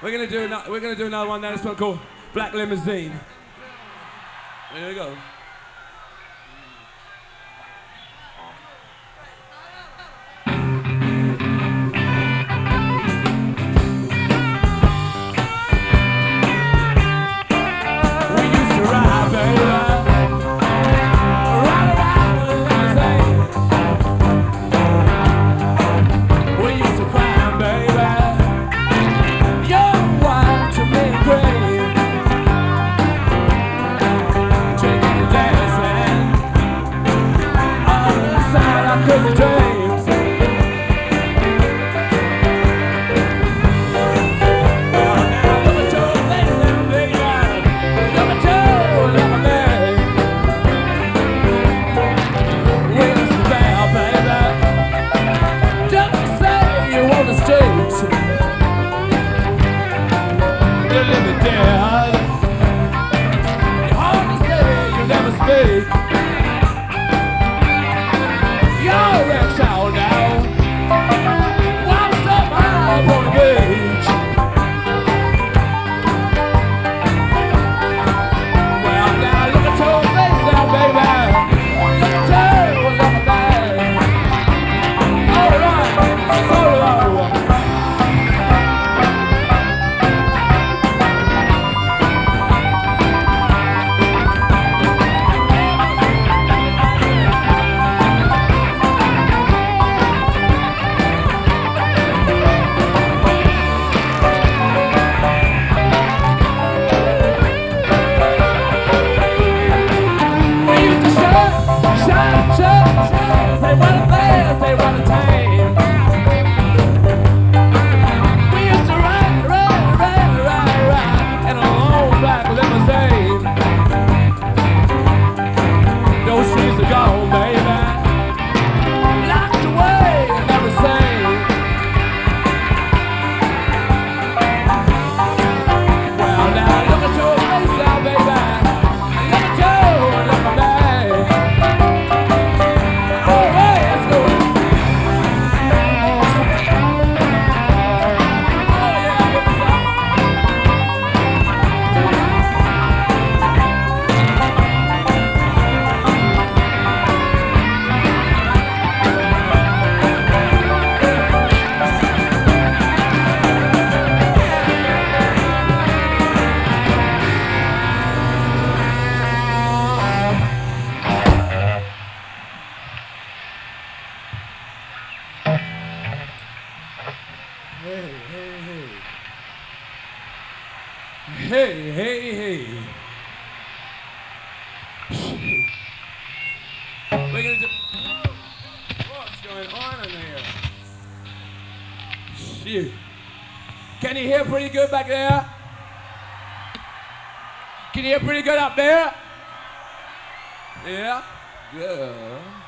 We're gonna do another one now. This one called Black Limousine. Here we go. Hey. We're gonna do. What's going on in here? Shoot. Can you hear pretty good back there? Can you hear pretty good up there? Yeah? Yeah.